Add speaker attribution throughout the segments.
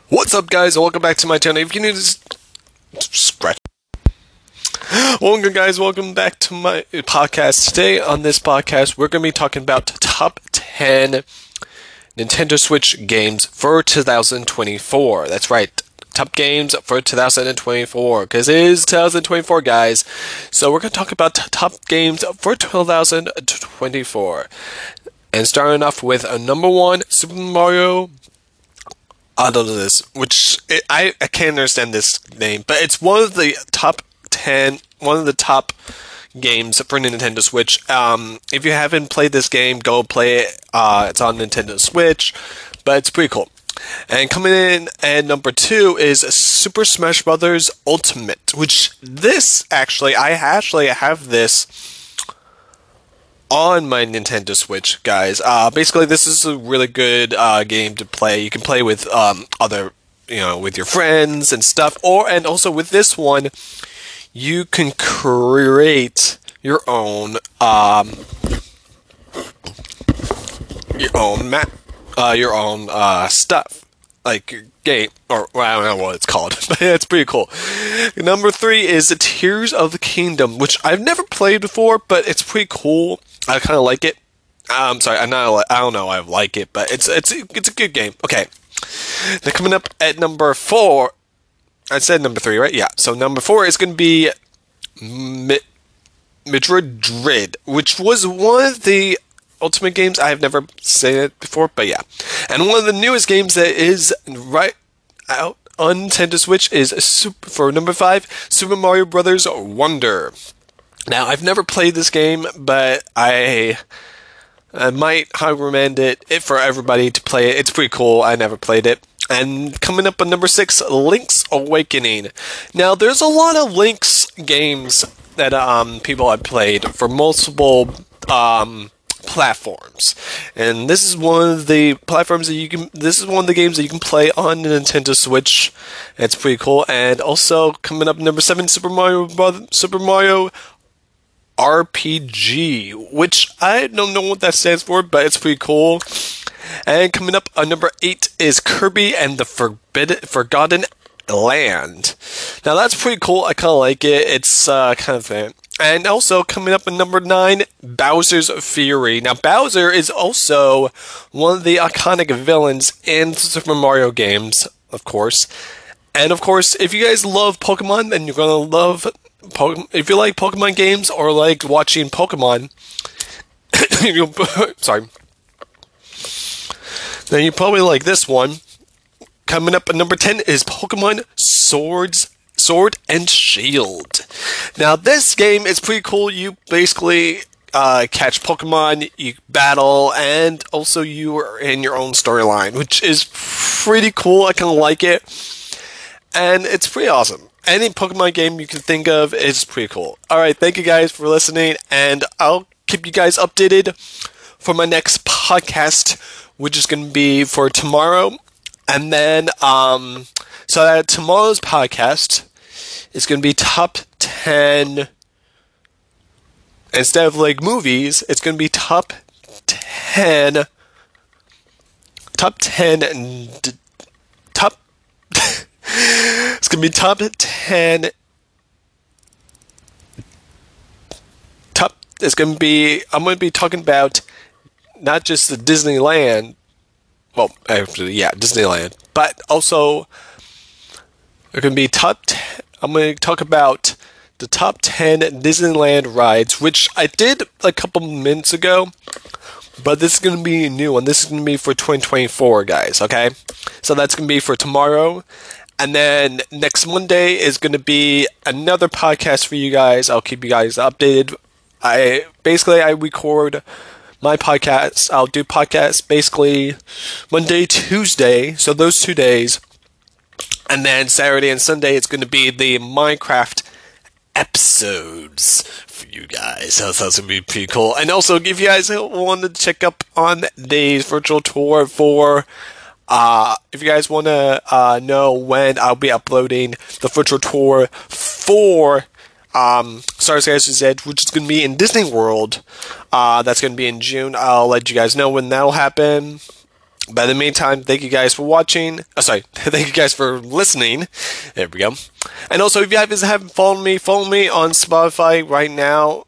Speaker 1: What's up, guys? Welcome back to my channel. If you need to scratch. Welcome, guys. Welcome back to my podcast. Today on this podcast, we're going to be talking about top 10 Nintendo Switch games for 2024. That's right. Top games for 2024, because it is 2024, guys. So we're going to talk about top games for 2024. And starting off with number one, Super Mario Odyssey, which I can't understand this name, but it's one of the top 10, one of the top games for Nintendo Switch. If you haven't played this game, go play it. It's on Nintendo Switch, but it's pretty cool. And coming in at number two is Super Smash Bros. Ultimate, which I actually have this on my Nintendo Switch, guys. Basically, this is a really good game to play. You can play with other, with your friends and stuff. And also with this one, you can create your own stuff, like your game, or I don't know what it's called, but it's pretty cool. Number three is the Tears of the Kingdom, which I've never played before, but it's pretty cool. I kind of like it. I'm sorry, I don't know I like it, but it's a good game. Okay. Then coming up at number four, I said number three, right? Yeah. So number four is going to be Metroid Dread, which was one of the Ultimate games. I've never said it before, but yeah. And one of the newest games that is right out on Nintendo Switch is for number five, Super Mario Bros. Wonder. Now, I've never played this game, but I might recommend it for everybody to play it. It's pretty cool. I never played it. And coming up on number six, Link's Awakening. Now, there's a lot of Link's games that people have played for multiple platforms, and this is one of the platforms that you can. This is one of the games that you can play on the Nintendo Switch. It's pretty cool. And also coming up number seven, Super Mario RPG, which I don't know what that stands for, but it's pretty cool. And coming up on number eight is Kirby and the Forgotten Land. Now that's pretty cool. I kind of like it. It's kind of fun. And also coming up in number nine, Bowser's Fury. Now Bowser is also one of the iconic villains in Super Mario games, of course. And of course, if you guys love Pokemon, then you're gonna love if you like Pokemon games or like watching Pokemon, then you probably like this one. Coming up at number 10 is Pokemon Sword and Shield. Now this game is pretty cool. You basically catch Pokemon, you battle, and also you are in your own storyline, which is pretty cool. I kind of like it, and it's pretty awesome. Any Pokemon game you can think of is pretty cool. Alright, thank you guys for listening, and I'll keep you guys updated for my next podcast, which is going to be for tomorrow. And then, so that tomorrow's podcast is going to be top 10, instead of like movies, it's going to be top 10, it's going to be top 10, it's going to be, I'm going to be talking about not just the Disneyland, well, actually, yeah, Disneyland, but also it can be I'm going to talk about the top 10 Disneyland rides, which I did a couple minutes ago, but this is going to be a new one. This is going to be for 2024, guys, okay? So that's going to be for tomorrow. And then next Monday is going to be another podcast for you guys. I'll keep you guys updated. I record my podcasts. I'll do podcasts basically Monday, Tuesday, so those 2 days. And then Saturday and Sunday, it's going to be the Minecraft episodes for you guys. So that's going to be pretty cool. And also, if you guys want to check up on the virtual tour for, if you guys want to know when I'll be uploading the virtual tour for Star Skywars Edge, which is going to be in Disney World. That's going to be in June. I'll let you guys know when that'll happen. But in the meantime, thank you guys for watching. Thank you guys for listening. There we go. And also, if you guys haven't followed me on Spotify right now.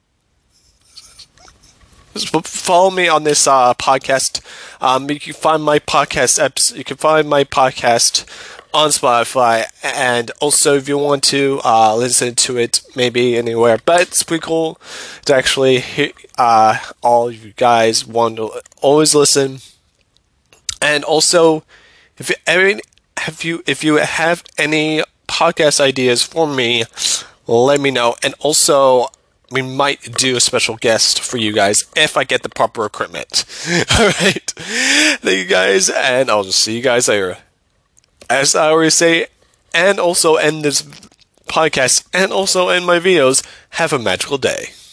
Speaker 1: Follow me on this podcast. You can find my podcast You can find my podcast on Spotify, and also if you want to listen to it maybe anywhere. But it's pretty cool to actually hear all of you guys want to always listen. And also, if you have any podcast ideas for me, let me know. And also, we might do a special guest for you guys if I get the proper equipment. Alright. Thank you guys, and I'll just see you guys later. As I always say, and also end this podcast, and also end my videos, have a magical day.